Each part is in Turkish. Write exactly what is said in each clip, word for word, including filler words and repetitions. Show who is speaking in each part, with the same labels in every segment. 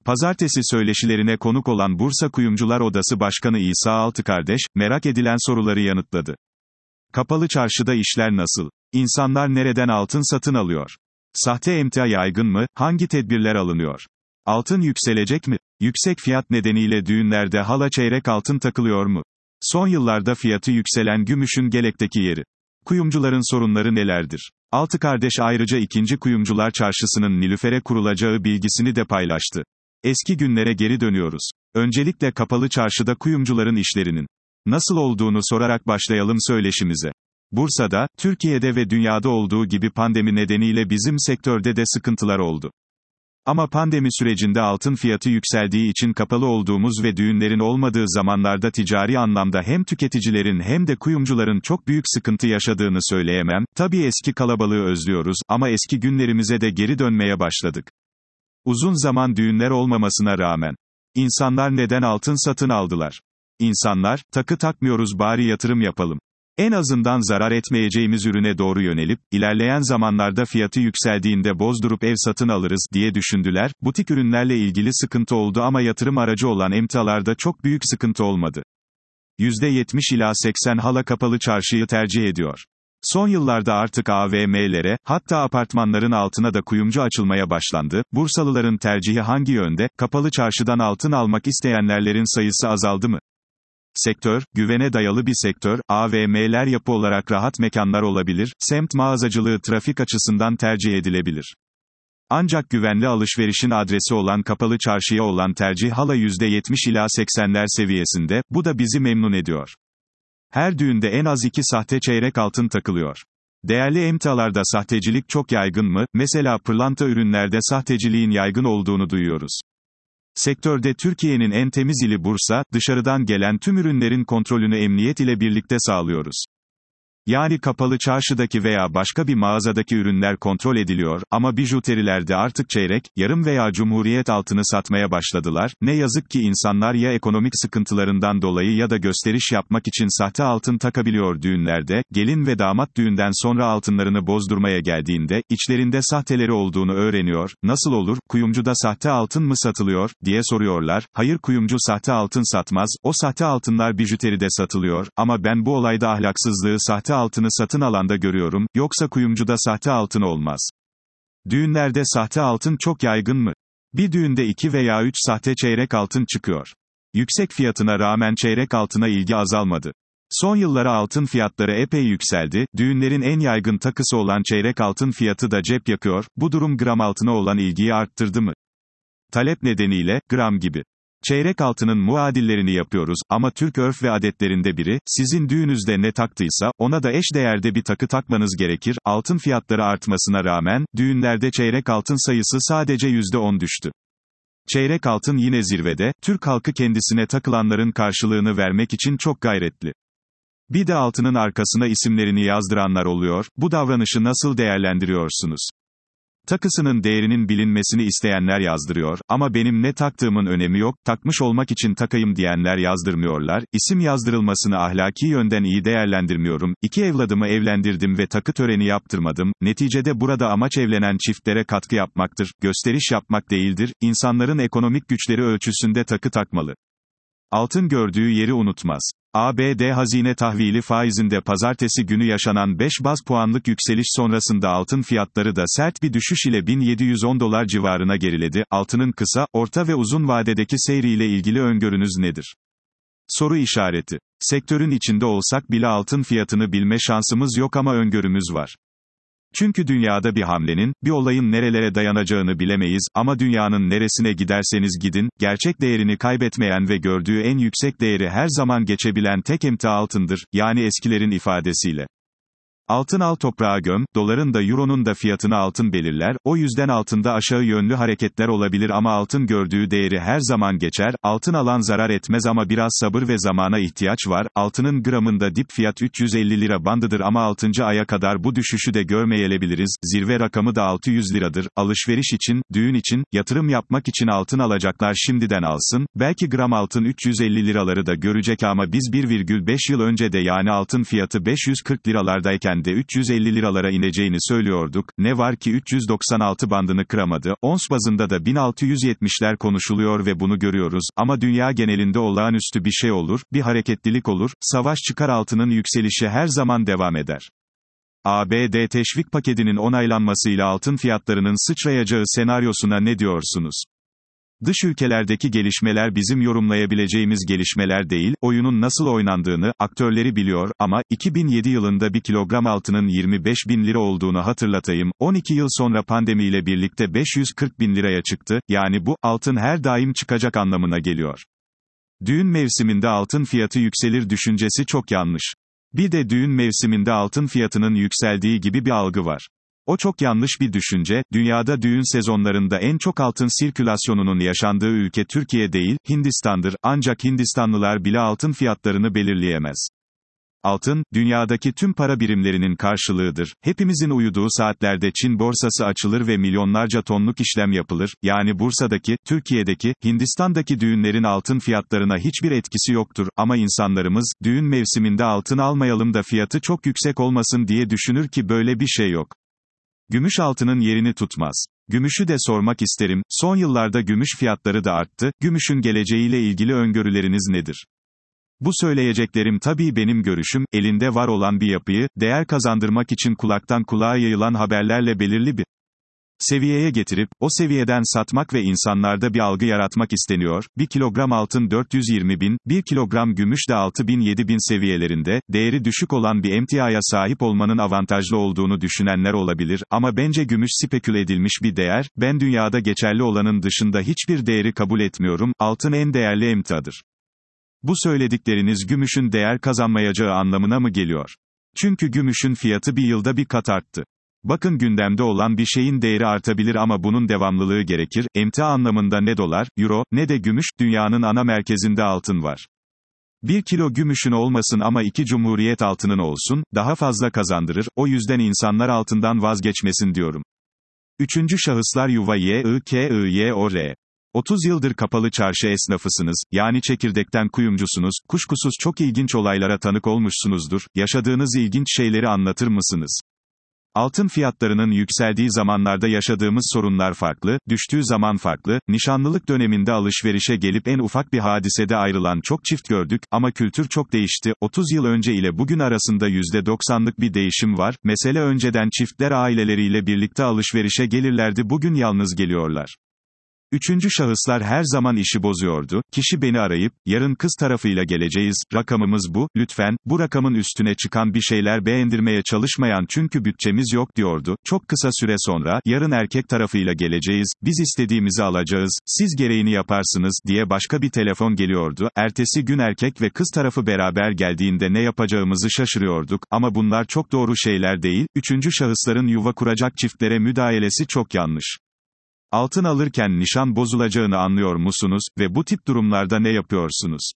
Speaker 1: Pazartesi söyleşilerine konuk olan Bursa Kuyumcular Odası Başkanı İsa Altıkardeş, merak edilen soruları yanıtladı. Kapalı çarşıda işler nasıl? İnsanlar nereden altın satın alıyor? Sahte emtia yaygın mı? Hangi tedbirler alınıyor? Altın yükselecek mi? Yüksek fiyat nedeniyle düğünlerde hala çeyrek altın takılıyor mu? Son yıllarda fiyatı yükselen gümüşün gelekteki yeri. Kuyumcuların sorunları nelerdir? Altıkardeş ayrıca ikinci Kuyumcular Çarşısı'nın Nilüfer'e kurulacağı bilgisini de paylaştı. Eski günlere geri dönüyoruz. Öncelikle kapalı çarşıda kuyumcuların işlerinin nasıl olduğunu sorarak başlayalım söyleşimize. Bursa'da, Türkiye'de ve dünyada olduğu gibi pandemi nedeniyle bizim sektörde de sıkıntılar oldu. Ama pandemi sürecinde altın fiyatı yükseldiği için kapalı olduğumuz ve düğünlerin olmadığı zamanlarda ticari anlamda hem tüketicilerin hem de kuyumcuların çok büyük sıkıntı yaşadığını söyleyemem. Tabii eski kalabalığı özlüyoruz ama eski günlerimize de geri dönmeye başladık. Uzun zaman düğünler olmamasına rağmen insanlar neden altın satın aldılar? İnsanlar, takı takmıyoruz bari yatırım yapalım. En azından zarar etmeyeceğimiz ürüne doğru yönelip, ilerleyen zamanlarda fiyatı yükseldiğinde bozdurup ev satın alırız, diye düşündüler. Butik ürünlerle ilgili sıkıntı oldu ama yatırım aracı olan emtialarda çok büyük sıkıntı olmadı. yüzde yetmiş ila seksen hala kapalı çarşıyı tercih ediyor. Son yıllarda artık A V M'lere, hatta apartmanların altına da kuyumcu açılmaya başlandı. Bursalıların tercihi hangi yönde? Kapalı çarşıdan altın almak isteyenlerin sayısı azaldı mı? Sektör, güvene dayalı bir sektör, A V M'ler yapı olarak rahat mekanlar olabilir, semt mağazacılığı trafik açısından tercih edilebilir. Ancak güvenli alışverişin adresi olan kapalı çarşıya olan tercih hala yüzde yetmiş ila seksenler seviyesinde, bu da bizi memnun ediyor. Her düğünde en az iki sahte çeyrek altın takılıyor. Değerli emtialarda sahtecilik çok yaygın mı? Mesela pırlanta ürünlerde sahteciliğin yaygın olduğunu duyuyoruz. Sektörde Türkiye'nin en temiz ili Bursa, dışarıdan gelen tüm ürünlerin kontrolünü emniyet ile birlikte sağlıyoruz. Yani kapalı çarşıdaki veya başka bir mağazadaki ürünler kontrol ediliyor, ama bijuterilerde artık çeyrek, yarım veya cumhuriyet altını satmaya başladılar. Ne yazık ki insanlar ya ekonomik sıkıntılarından dolayı ya da gösteriş yapmak için sahte altın takabiliyor düğünlerde, gelin ve damat düğünden sonra altınlarını bozdurmaya geldiğinde, içlerinde sahteleri olduğunu öğreniyor. Nasıl olur, kuyumcuda sahte altın mı satılıyor, diye soruyorlar. Hayır, kuyumcu sahte altın satmaz, o sahte altınlar bijuteride satılıyor, ama ben bu olayda ahlaksızlığı sahte altını satın alanda görüyorum, yoksa kuyumcuda sahte altın olmaz. Düğünlerde sahte altın çok yaygın mı? Bir düğünde iki veya üç sahte çeyrek altın çıkıyor. Yüksek fiyatına rağmen çeyrek altına ilgi azalmadı. Son yıllara altın fiyatları epey yükseldi, düğünlerin en yaygın takısı olan çeyrek altın fiyatı da cep yakıyor, bu durum gram altına olan ilgiyi arttırdı mı? Talep nedeniyle, gram gibi çeyrek altının muadillerini yapıyoruz, ama Türk örf ve adetlerinde biri, sizin düğünüzde ne taktıysa, ona da eş değerde bir takı takmanız gerekir. Altın fiyatları artmasına rağmen, düğünlerde çeyrek altın sayısı sadece yüzde on düştü. Çeyrek altın yine zirvede, Türk halkı kendisine takılanların karşılığını vermek için çok gayretli. Bir de altının arkasına isimlerini yazdıranlar oluyor, bu davranışı nasıl değerlendiriyorsunuz? Takısının değerinin bilinmesini isteyenler yazdırıyor, ama benim ne taktığımın önemi yok, takmış olmak için takayım diyenler yazdırmıyorlar. İsim yazdırılmasını ahlaki yönden iyi değerlendirmiyorum. İki evladımı evlendirdim ve takı töreni yaptırmadım. Neticede burada amaç evlenen çiftlere katkı yapmaktır, gösteriş yapmak değildir. İnsanların ekonomik güçleri ölçüsünde takı takmalı. Altın gördüğü yeri unutmaz. A B D hazine tahvili faizinde pazartesi günü yaşanan beş baz puanlık yükseliş sonrasında altın fiyatları da sert bir düşüş ile bin yedi yüz on dolar civarına geriledi. Altının kısa, orta ve uzun vadedeki seyriyle ilgili öngörünüz nedir? Soru işareti. Sektörün içinde olsak bile altın fiyatını bilme şansımız yok ama öngörümüz var. Çünkü dünyada bir hamlenin, bir olayın nerelere dayanacağını bilemeyiz, ama dünyanın neresine giderseniz gidin, gerçek değerini kaybetmeyen ve gördüğü en yüksek değeri her zaman geçebilen tek emtia altındır, yani eskilerin ifadesiyle. Altın al toprağa göm, doların da euronun da fiyatını altın belirler, o yüzden altında aşağı yönlü hareketler olabilir ama altın gördüğü değeri her zaman geçer. Altın alan zarar etmez ama biraz sabır ve zamana ihtiyaç var. Altının gramında dip fiyat üç yüz elli lira bandıdır ama altıncı aya kadar bu düşüşü de görmeyebiliriz. Zirve rakamı da altı yüz liradır. Alışveriş için, düğün için, yatırım yapmak için altın alacaklar şimdiden alsın. Belki gram altın üç yüz elli liraları da görecek ama biz bir virgül beş yıl önce de yani altın fiyatı beş yüz kırk liralardayken de üç yüz elli liralara ineceğini söylüyorduk, ne var ki üç yüz doksan altı bandını kıramadı, ons bazında da bin altı yüz yetmişler konuşuluyor ve bunu görüyoruz, ama dünya genelinde olağanüstü bir şey olur, bir hareketlilik olur, savaş çıkar, altının yükselişi her zaman devam eder. A B D teşvik paketinin onaylanmasıyla altın fiyatlarının sıçrayacağı senaryosuna ne diyorsunuz? Dış ülkelerdeki gelişmeler bizim yorumlayabileceğimiz gelişmeler değil, oyunun nasıl oynandığını, aktörleri biliyor, ama, iki bin yedi yılında bir kilogram altının yirmi beş bin lira olduğunu hatırlatayım, on iki yıl sonra pandemiyle birlikte beş yüz kırk bin liraya çıktı, yani bu, altın her daim çıkacak anlamına geliyor. Düğün mevsiminde altın fiyatı yükselir düşüncesi çok yanlış. Bir de düğün mevsiminde altın fiyatının yükseldiği gibi bir algı var. O çok yanlış bir düşünce, dünyada düğün sezonlarında en çok altın sirkülasyonunun yaşandığı ülke Türkiye değil, Hindistan'dır, ancak Hindistanlılar bile altın fiyatlarını belirleyemez. Altın, dünyadaki tüm para birimlerinin karşılığıdır, hepimizin uyuduğu saatlerde Çin borsası açılır ve milyonlarca tonluk işlem yapılır, yani Bursa'daki, Türkiye'deki, Hindistan'daki düğünlerin altın fiyatlarına hiçbir etkisi yoktur, ama insanlarımız, düğün mevsiminde altın almayalım da fiyatı çok yüksek olmasın diye düşünür ki böyle bir şey yok. Gümüş altının yerini tutmaz. Gümüşü de sormak isterim, son yıllarda gümüş fiyatları da arttı, gümüşün geleceğiyle ilgili öngörüleriniz nedir? Bu söyleyeceklerim tabii benim görüşüm, elinde var olan bir yapıyı, değer kazandırmak için kulaktan kulağa yayılan haberlerle belirli bir seviyeye getirip, o seviyeden satmak ve insanlarda bir algı yaratmak isteniyor, bir kilogram altın dört yüz yirmi bin, bir kilogram gümüş de altı bin yedi bin seviyelerinde, değeri düşük olan bir emtiaya sahip olmanın avantajlı olduğunu düşünenler olabilir, ama bence gümüş spekül edilmiş bir değer, ben dünyada geçerli olanın dışında hiçbir değeri kabul etmiyorum, altın en değerli emtiadır. Bu söyledikleriniz gümüşün değer kazanmayacağı anlamına mı geliyor? Çünkü gümüşün fiyatı bir yılda bir kat arttı. Bakın gündemde olan bir şeyin değeri artabilir ama bunun devamlılığı gerekir, emtia anlamında ne dolar, euro, ne de gümüş, dünyanın ana merkezinde altın var. Bir kilo gümüşün olmasın ama iki cumhuriyet altının olsun, daha fazla kazandırır, o yüzden insanlar altından vazgeçmesin diyorum. Üçüncü şahıslar yuva y i k i y o r otuz yıldır kapalı çarşı esnafısınız, yani çekirdekten kuyumcusunuz, kuşkusuz çok ilginç olaylara tanık olmuşsunuzdur, yaşadığınız ilginç şeyleri anlatır mısınız? Altın fiyatlarının yükseldiği zamanlarda yaşadığımız sorunlar farklı, düştüğü zaman farklı, nişanlılık döneminde alışverişe gelip en ufak bir hadisede ayrılan çok çift gördük, ama kültür çok değişti, otuz yıl önce ile bugün arasında yüzde doksanlık bir değişim var, mesele önceden çiftler aileleriyle birlikte alışverişe gelirlerdi, bugün yalnız geliyorlar. Üçüncü şahıslar her zaman işi bozuyordu, kişi beni arayıp, yarın kız tarafıyla geleceğiz, rakamımız bu, lütfen, bu rakamın üstüne çıkan bir şeyler beğendirmeye çalışmayan çünkü bütçemiz yok diyordu, çok kısa süre sonra, yarın erkek tarafıyla geleceğiz, biz istediğimizi alacağız, siz gereğini yaparsınız, diye başka bir telefon geliyordu, ertesi gün erkek ve kız tarafı beraber geldiğinde ne yapacağımızı şaşırıyorduk, ama bunlar çok doğru şeyler değil, üçüncü şahısların yuva kuracak çiftlere müdahalesi çok yanlış. Altın alırken nişan bozulacağını anlıyor musunuz ve bu tip durumlarda ne yapıyorsunuz?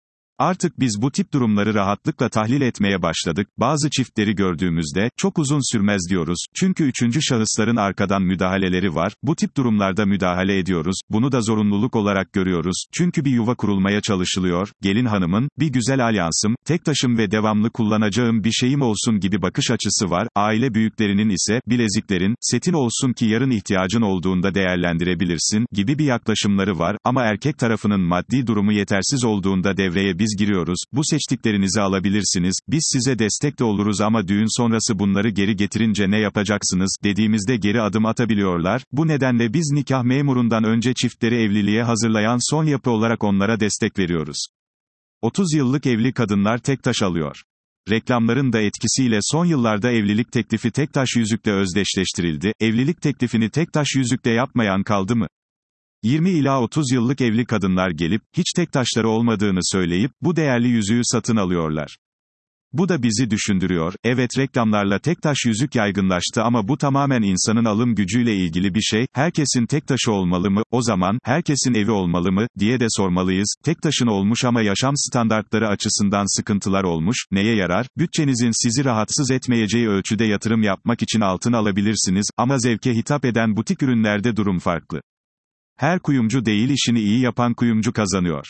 Speaker 1: Artık biz bu tip durumları rahatlıkla tahlil etmeye başladık, bazı çiftleri gördüğümüzde, çok uzun sürmez diyoruz, çünkü üçüncü şahısların arkadan müdahaleleri var, bu tip durumlarda müdahale ediyoruz, bunu da zorunluluk olarak görüyoruz, çünkü bir yuva kurulmaya çalışılıyor, gelin hanımın, bir güzel alyansım, tek taşım ve devamlı kullanacağım bir şeyim olsun gibi bakış açısı var, aile büyüklerinin ise, bileziklerin, setin olsun ki yarın ihtiyacın olduğunda değerlendirebilirsin, gibi bir yaklaşımları var, ama erkek tarafının maddi durumu yetersiz olduğunda devreye bir biz giriyoruz, bu seçtiklerinizi alabilirsiniz, biz size destek de oluruz ama düğün sonrası bunları geri getirince ne yapacaksınız, dediğimizde geri adım atabiliyorlar, bu nedenle biz nikah memurundan önce çiftleri evliliğe hazırlayan son yapı olarak onlara destek veriyoruz. otuz yıllık evli kadınlar tek taş alıyor. Reklamların da etkisiyle son yıllarda evlilik teklifi tek taş yüzükle özdeşleştirildi, evlilik teklifini tek taş yüzükle yapmayan kaldı mı? yirmi ila otuz yıllık evli kadınlar gelip, hiç tek taşları olmadığını söyleyip, bu değerli yüzüğü satın alıyorlar. Bu da bizi düşündürüyor, evet reklamlarla tek taş yüzük yaygınlaştı ama bu tamamen insanın alım gücüyle ilgili bir şey, herkesin tek taşı olmalı mı, o zaman, herkesin evi olmalı mı, diye de sormalıyız, tek taşın olmuş ama yaşam standartları açısından sıkıntılar olmuş, neye yarar, bütçenizin sizi rahatsız etmeyeceği ölçüde yatırım yapmak için altın alabilirsiniz, ama zevke hitap eden butik ürünlerde durum farklı. Her kuyumcu değil işini iyi yapan kuyumcu kazanıyor.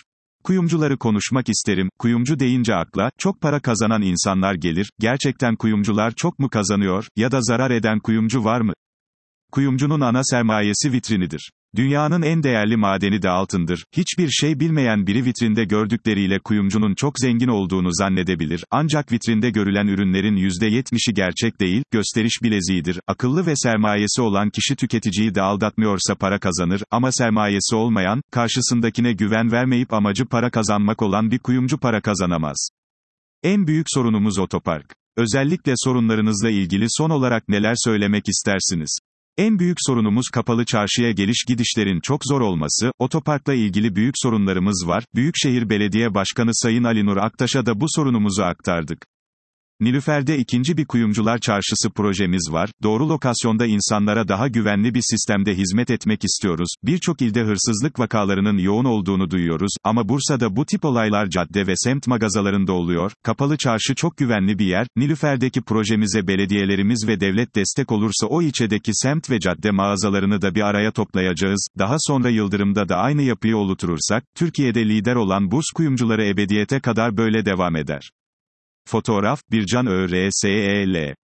Speaker 1: Kuyumcuları konuşmak isterim. Kuyumcu deyince akla, çok para kazanan insanlar gelir. Gerçekten kuyumcular çok mu kazanıyor, ya da zarar eden kuyumcu var mı? Kuyumcunun ana sermayesi vitrinidir. Dünyanın en değerli madeni de altındır. Hiçbir şey bilmeyen biri vitrinde gördükleriyle kuyumcunun çok zengin olduğunu zannedebilir. Ancak vitrinde görülen ürünlerin yüzde yetmişi gerçek değil, gösteriş bileziğidir. Akıllı ve sermayesi olan kişi tüketiciyi de aldatmıyorsa para kazanır, ama sermayesi olmayan, karşısındakine güven vermeyip amacı para kazanmak olan bir kuyumcu para kazanamaz. En büyük sorunumuz otopark. Özellikle sorunlarınızla ilgili son olarak neler söylemek istersiniz? En büyük sorunumuz kapalı çarşıya geliş gidişlerin çok zor olması. Otoparkla ilgili büyük sorunlarımız var. Büyükşehir Belediye Başkanı Sayın Ali Nur Aktaş'a da bu sorunumuzu aktardık. Nilüfer'de ikinci bir kuyumcular çarşısı projemiz var. Doğru lokasyonda insanlara daha güvenli bir sistemde hizmet etmek istiyoruz. Birçok ilde hırsızlık vakalarının yoğun olduğunu duyuyoruz, ama Bursa'da bu tip olaylar cadde ve semt mağazalarında oluyor. Kapalı çarşı çok güvenli bir yer. Nilüfer'deki projemize belediyelerimiz ve devlet destek olursa o ilçedeki semt ve cadde mağazalarını da bir araya toplayacağız. Daha sonra Yıldırım'da da aynı yapıyı oluşturursak, Türkiye'de lider olan Burs kuyumcuları ebediyete kadar böyle devam eder. Fotoğraf, Bircan Ö R S E L